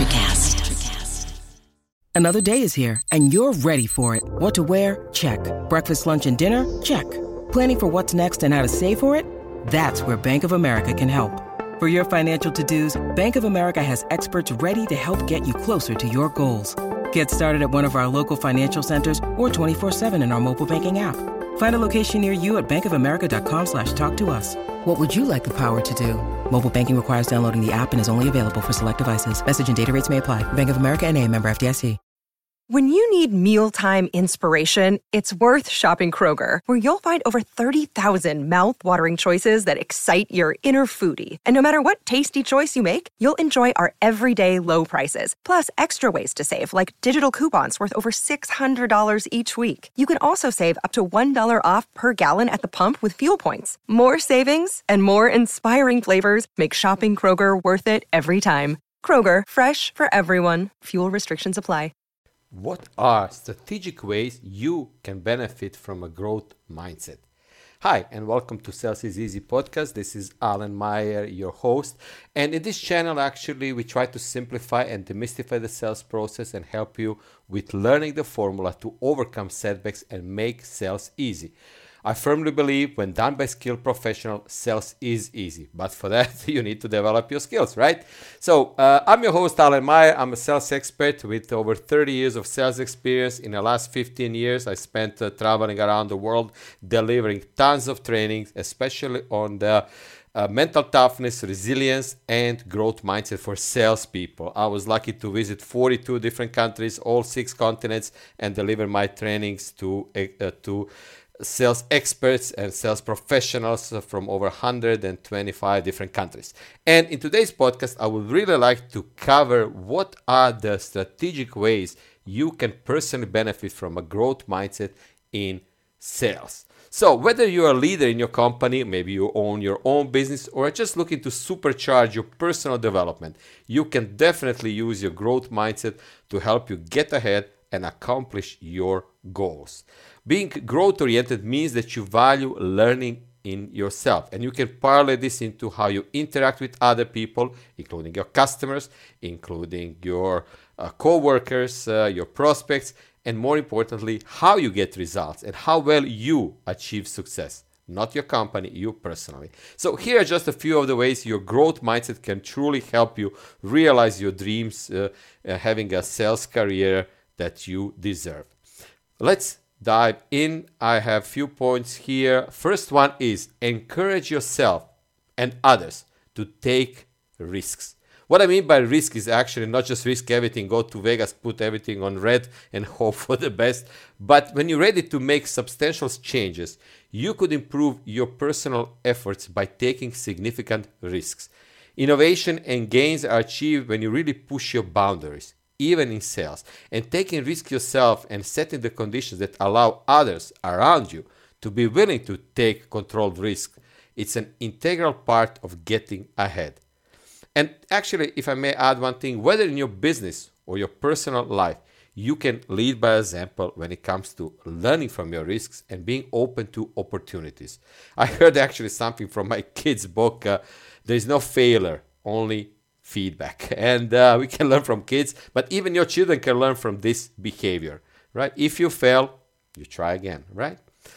NutraCast. Another day is here, and you're ready for it. What to wear? Check. Breakfast, lunch, and dinner? Check. Planning for what's next and how to save for it? That's where Bank of America can help. For your financial to-dos, Bank of America has experts ready to help get you closer to your goals. Get started at one of our local financial centers or 24/7 in our mobile banking app. Find a location near you at bankofamerica.com/talktous. What would you like the power to do? Mobile banking requires downloading the app and is only available for select devices. Message and data rates may apply. Bank of America N.A., member FDIC. When you need mealtime inspiration, it's worth shopping Kroger, where you'll find over 30,000 mouth-watering choices that excite your inner foodie. And no matter what tasty choice you make, you'll enjoy our everyday low prices, plus extra ways to save, like digital coupons worth over $600 each week. You can also save up to $1 off per gallon at the pump with fuel points. More savings and more inspiring flavors make shopping Kroger worth it every time. Kroger, fresh for everyone. Fuel restrictions apply. What are strategic ways you can benefit from a growth mindset? Hi, and welcome to Sales is Easy podcast. This is Alan Meyer, your host. And in this channel, actually, we try to simplify and demystify the sales process and help you with learning the formula to overcome setbacks and make sales easy. I firmly believe when done by skilled professionals, sales is easy. But for that, you need to develop your skills, right? So I'm your host, Alan Meyer. I'm a sales expert with over 30 years of sales experience. In the last 15 years, I spent traveling around the world, delivering tons of trainings, especially on the mental toughness, resilience, and growth mindset for salespeople. I was lucky to visit 42 different countries, all 6 continents, and deliver my trainings to sales experts and sales professionals from over 125 different countries. And in today's podcast, I would really like to cover what are the strategic ways you can personally benefit from a growth mindset in sales. So whether you're a leader in your company, maybe you own your own business, or are just looking to supercharge your personal development, you can definitely use your growth mindset to help you get ahead and accomplish your goals. Being growth-oriented means that you value learning in yourself, and you can parlay this into how you interact with other people, including your customers, including your co-workers, your prospects, and more importantly, how you get results and how well you achieve success. Not your company, you personally. So here are just a few of the ways your growth mindset can truly help you realize your dreams, having a sales career that you deserve. Let's dive in. I have few points here. First one is encourage yourself and others to take risks. What I mean by risk is actually not just risk everything, go to Vegas, put everything on red and hope for the best. But when you're ready to make substantial changes, you could improve your personal efforts by taking significant risks. Innovation and gains are achieved when you really push your boundaries, even in sales, and taking risks yourself and setting the conditions that allow others around you to be willing to take controlled risk. It's an integral part of getting ahead. And actually, if I may add one thing, whether in your business or your personal life, you can lead by example when it comes to learning from your risks and being open to opportunities. I heard actually something from my kids' book, there is no failure, only feedback. And we can learn from kids, but even your children can learn from this behavior, right? If you fail, you try again, right?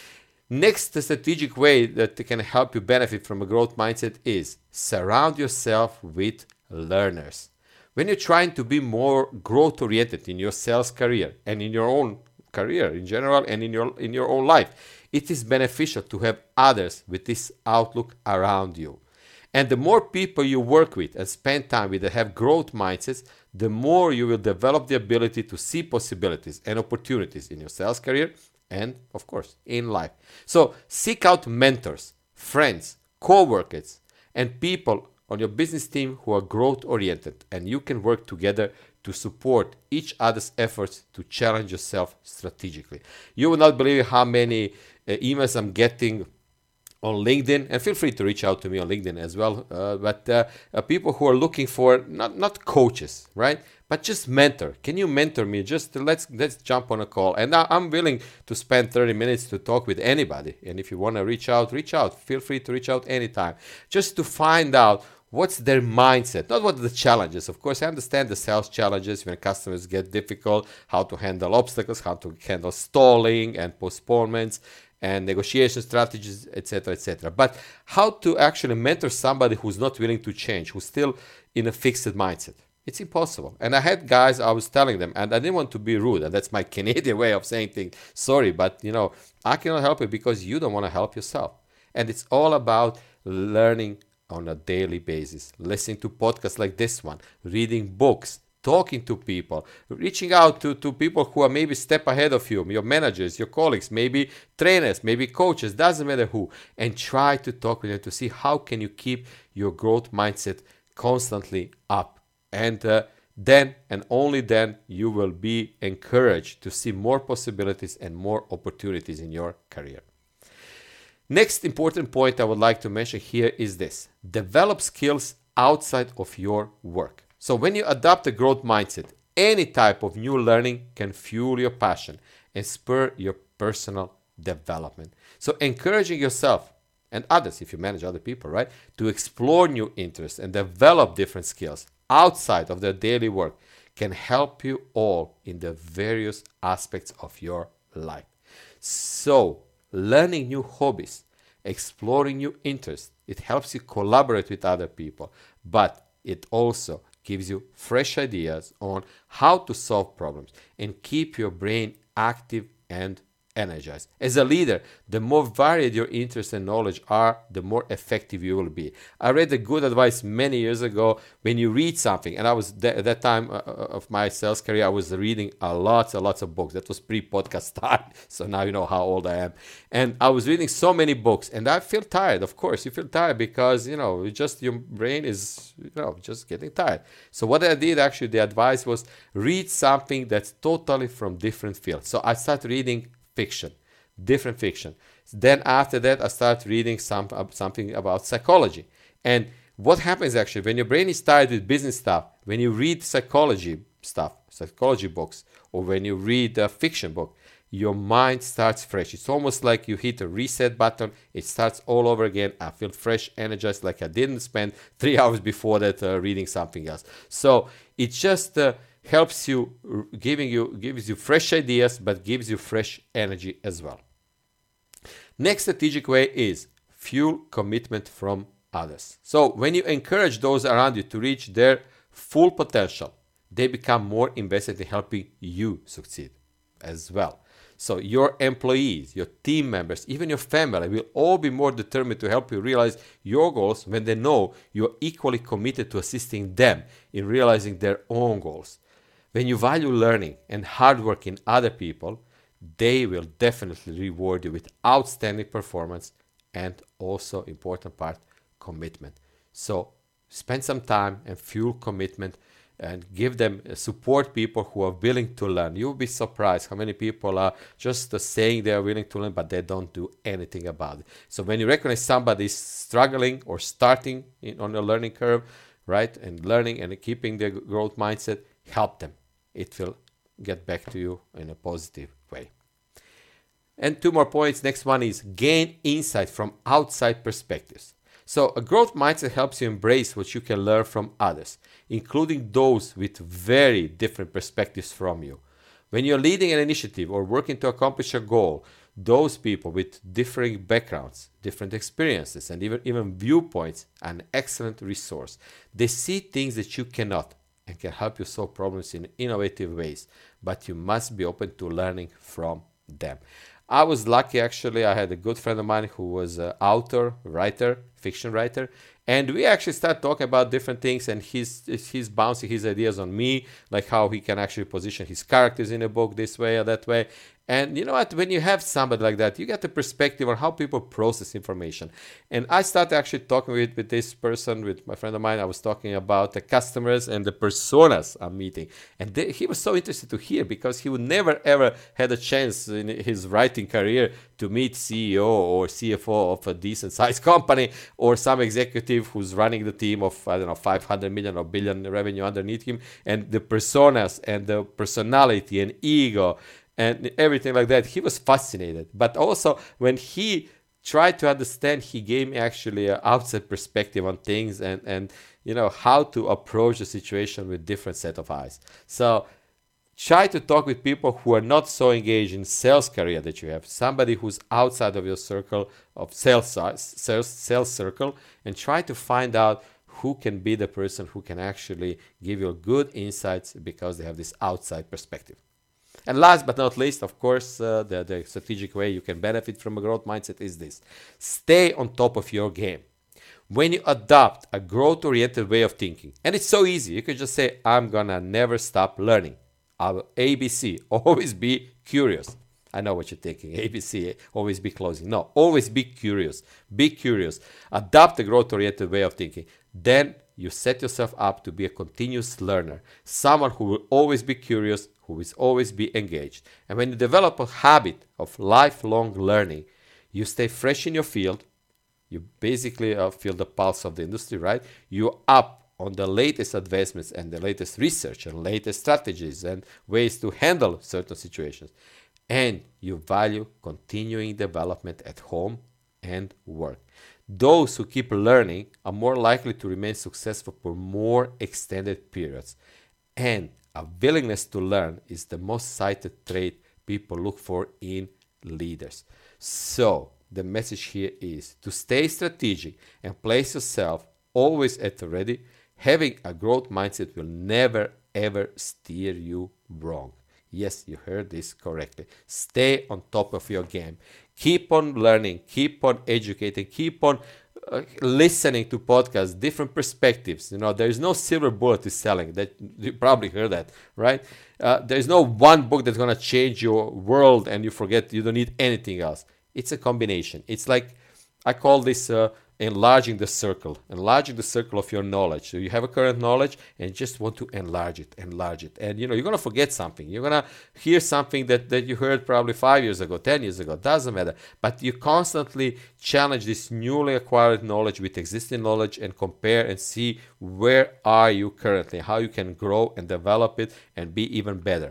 Next, the strategic way that can help you benefit from a growth mindset is surround yourself with learners. When you're trying to be more growth oriented in your sales career and in your own career in general and in your own life, it is beneficial to have others with this outlook around you. And the more people you work with and spend time with that have growth mindsets, the more you will develop the ability to see possibilities and opportunities in your sales career and, of course, in life. So seek out mentors, friends, co-workers, and people on your business team who are growth-oriented, and you can work together to support each other's efforts to challenge yourself strategically. You will not believe how many emails I'm getting on LinkedIn, and feel free to reach out to me on LinkedIn as well. But people who are looking for not coaches, right? But just mentor. Can you mentor me? Just let's jump on a call. And I'm willing to spend 30 minutes to talk with anybody. And if you want to reach out, Feel free to reach out anytime. Just to find out What's their mindset? Not what are the challenges. Of course, I understand the sales challenges when customers get difficult, how to handle obstacles, how to handle stalling and postponements and negotiation strategies, etc., etc. But how to actually mentor somebody who's not willing to change, who's still in a fixed mindset? It's impossible. And I had guys, I was telling them, and I didn't want to be rude, and that's my Canadian way of saying things. Sorry, but I cannot help you because you don't want to help yourself. And it's all about learning on a daily basis, listening to podcasts like this one, reading books, talking to people, reaching out to people who are maybe a step ahead of you, your managers, your colleagues, maybe trainers, maybe coaches, doesn't matter who, and try to talk with them to see how can you keep your growth mindset constantly up. And then and only then you will be encouraged to see more possibilities and more opportunities in your career. Next important point I would like to mention here is this: develop skills outside of your work. So when you adopt a growth mindset, any type of new learning can fuel your passion and spur your personal development. So encouraging yourself and others, if you manage other people, right, to explore new interests and develop different skills outside of their daily work can help you all in the various aspects of your life. So learning new hobbies, exploring new interests, it helps you collaborate with other people, but it also gives you fresh ideas on how to solve problems and keep your brain active and energized. As a leader, the more varied your interests and knowledge are, the more effective you will be. I read the good advice many years ago. When you read something, and I was at that time of my sales career, I was reading lots of books. That was pre-podcast time, so now you know how old I am. And I was reading so many books, and I feel tired. Of course, you feel tired because just your brain is just getting tired. So what I did, actually, the advice was read something that's totally from different fields. So I started reading different fiction. Then after that, I start reading something about psychology. And what happens actually when your brain is tired with business stuff, when you read psychology books, or when you read a fiction book, your mind starts fresh. It's almost like you hit a reset button. It starts all over again. I feel fresh, energized, like I didn't spend 3 hours before that reading something else. So it just helps you, gives you fresh ideas, but gives you fresh energy as well. Next strategic way is fuel commitment from others. So when you encourage those around you to reach their full potential, they become more invested in helping you succeed as well. So your employees, your team members, even your family will all be more determined to help you realize your goals when they know you're equally committed to assisting them in realizing their own goals. When you value learning and hard work in other people, they will definitely reward you with outstanding performance and also, important part, commitment. So spend some time and fuel commitment and give them support people who are willing to learn. You'll be surprised how many people are just saying they are willing to learn, but they don't do anything about it. So when you recognize somebody is struggling or starting on a learning curve, right, and learning and keeping their growth mindset, help them. It will get back to you in a positive way. And 2 more points. Next one is gain insight from outside perspectives. So a growth mindset helps you embrace what you can learn from others, including those with very different perspectives from you. When you're leading an initiative or working to accomplish a goal, those people with differing backgrounds, different experiences, and even viewpoints are an excellent resource. They see things that you cannot and can help you solve problems in innovative ways, but you must be open to learning from them. I was lucky, actually. I had a good friend of mine who was an author, writer, fiction writer, and we actually started talking about different things, and he's bouncing his ideas on me, like how he can actually position his characters in a book this way or that way. And you know what? When you have somebody like that, you get a perspective on how people process information. And I started actually talking with this person, with my friend of mine. I was talking about the customers and the personas I'm meeting. And he was so interested to hear, because he would never ever had a chance in his writing career to meet CEO or CFO of a decent sized company, or some executive who's running the team of, 500 million or billion revenue underneath him. And the personas and the personality and ego and everything like that, he was fascinated. But also when he try to understand. He gave me actually an outside perspective on things and how to approach the situation with different set of eyes. So try to talk with people who are not so engaged in sales career that you have, somebody who's outside of your circle of sales circle, and try to find out who can be the person who can actually give you good insights because they have this outside perspective. And last but not least, of course, the strategic way you can benefit from a growth mindset is this: stay on top of your game. When you adopt a growth-oriented way of thinking, and it's so easy, you can just say, I'm gonna never stop learning. ABC, always be curious. I know what you're thinking. ABC, always be closing. No, always be curious. Be curious. Adopt a growth-oriented way of thinking. Then you set yourself up to be a continuous learner, someone who will always be curious, who will always be engaged. And when you develop a habit of lifelong learning, you stay fresh in your field. You basically feel the pulse of the industry, right? You're up on the latest advancements and the latest research and latest strategies and ways to handle certain situations. And you value continuing development at home and work. Those who keep learning are more likely to remain successful for more extended periods. And a willingness to learn is the most cited trait people look for in leaders. So the message here is to stay strategic and place yourself always at the ready. Having a growth mindset will never ever steer you wrong. Yes, you heard this correctly. Stay on top of your game. Keep on learning, keep on educating, keep on listening to podcasts, different perspectives. There is no silver bullet to selling. That you probably heard that, right? There is no one book that's going to change your world and you forget you don't need anything else. It's a combination. It's like, I call this enlarging the circle of your knowledge. So you have a current knowledge and just want to enlarge it. And you're going to forget something. You're going to hear something that you heard probably 5 years ago, 10 years ago, doesn't matter. But you constantly challenge this newly acquired knowledge with existing knowledge and compare and see where are you currently, how you can grow and develop it and be even better.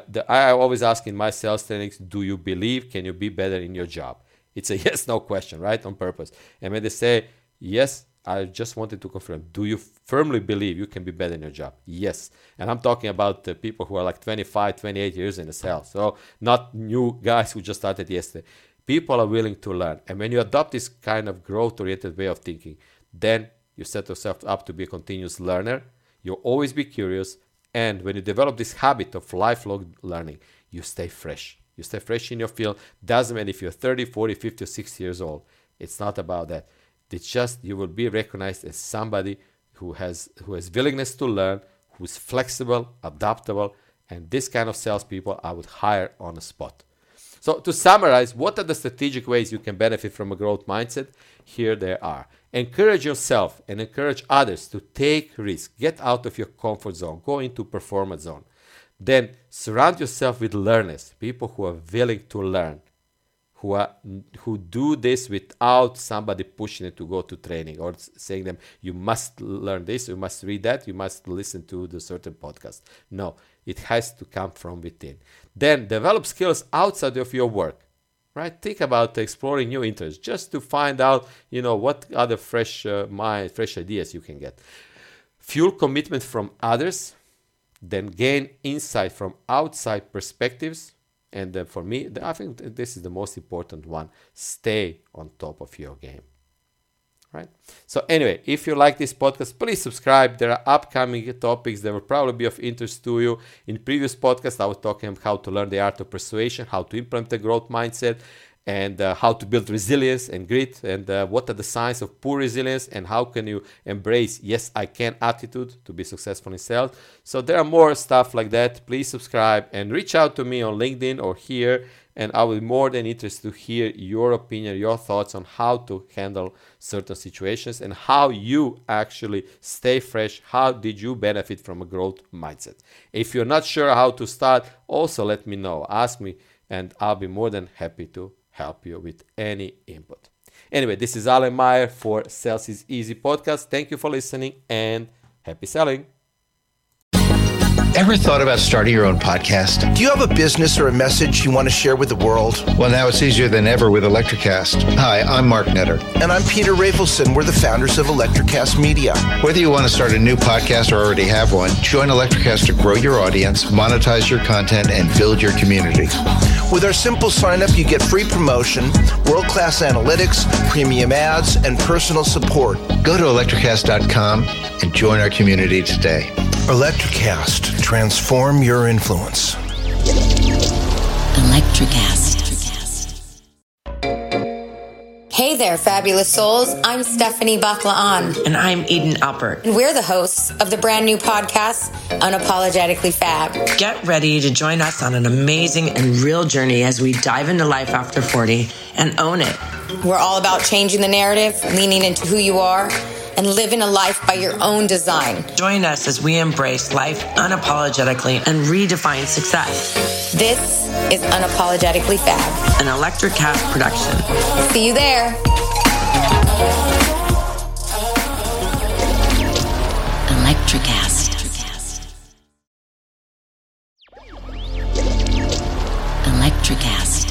I always ask in my sales trainings, do you believe can you be better in your job? It's a yes/no question, right? On purpose. And when they say, yes, I just wanted to confirm, do you firmly believe you can be better in your job? Yes. And I'm talking about the people who are like 25, 28 years in the sales. So not new guys who just started yesterday. People are willing to learn. And when you adopt this kind of growth-oriented way of thinking, then you set yourself up to be a continuous learner. You'll always be curious. And when you develop this habit of lifelong learning, you stay fresh. You stay fresh in your field. Doesn't matter if you're 30, 40, 50, or 60 years old. It's not about that. It's just you will be recognized as somebody who has willingness to learn, who's flexible, adaptable, and this kind of salespeople I would hire on the spot. So to summarize, what are the strategic ways you can benefit from a growth mindset? Here they are. Encourage yourself and encourage others to take risks. Get out of your comfort zone. Go into performance zone. Then surround yourself with learners, people who are willing to learn, who do this without somebody pushing it to go to training or saying them, you must learn this, you must read that, you must listen to the certain podcast. No, it has to come from within. Then develop skills outside of your work, right? Think about exploring new interests just to find out, what other fresh ideas you can get. Fuel commitment from others. Then gain insight from outside perspectives. And for me, I think this is the most important one. Stay on top of your game. Right? So anyway, if you like this podcast, please subscribe. There are upcoming topics that will probably be of interest to you. In previous podcasts, I was talking about how to learn the art of persuasion, how to implement a growth mindset, and how to build resilience and grit, and what are the signs of poor resilience, and how can you embrace yes I can attitude to be successful in sales. So there are more stuff like that. Please subscribe and reach out to me on LinkedIn or here, and I will be more than interested to hear your opinion, your thoughts on how to handle certain situations and how you actually stay fresh. How did you benefit from a growth mindset? If you're not sure how to start, also let me know. Ask me and I'll be more than happy to help you with any input. Anyway, this is Alan Meyer for Sales is Easy podcast. Thank you for listening and happy selling. Ever thought about starting your own podcast? Do you have a business or a message you want to share with the world? Well, now it's easier than ever with Electricast. Hi, I'm Mark Netter. And I'm Peter Rafelson. We're the founders of Electricast Media. Whether you want to start a new podcast or already have one, join Electricast to grow your audience, monetize your content, and build your community. With our simple sign-up, you get free promotion, world-class analytics, premium ads, and personal support. Go to electricast.com and join our community today. Electricast. Transform your influence. Electricast. Hey there, fabulous souls. I'm Stephanie Baklaan. And I'm Eden Alpert. And we're the hosts of the brand new podcast, Unapologetically Fab. Get ready to join us on an amazing and real journey as we dive into life after 40 and own it. We're all about changing the narrative, leaning into who you are, and living a life by your own design. Join us as we embrace life unapologetically and redefine success. This is Unapologetically Fab, an Electricast production. See you there. Electricast. Electricast.